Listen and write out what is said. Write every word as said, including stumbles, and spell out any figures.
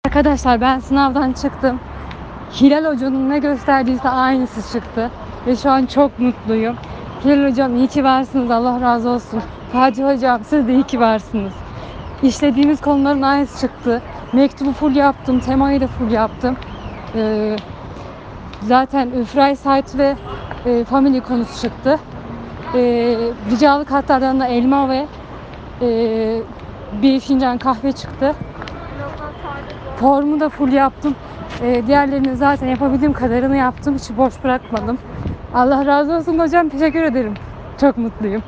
Arkadaşlar ben sınavdan çıktım. Hilal Hoca'nın ne gösterdiyse aynısı çıktı. Ve şu an çok mutluyum. Hilal Hocam iyi ki varsınız. Allah razı olsun. Fatih Hocam siz de iyi ki varsınız. İşlediğimiz konuların aynısı çıktı. Mektubu full yaptım. Temayı da full yaptım. Ee, zaten Üfray Site ve e, Family konusu çıktı. E, ricalı katlardan da elma ve e, bir fincan kahve çıktı. Formu da full yaptım. E, diğerlerini zaten yapabildiğim kadarını yaptım. Hiç boş bırakmadım. Allah razı olsun hocam. Teşekkür ederim. Çok mutluyum.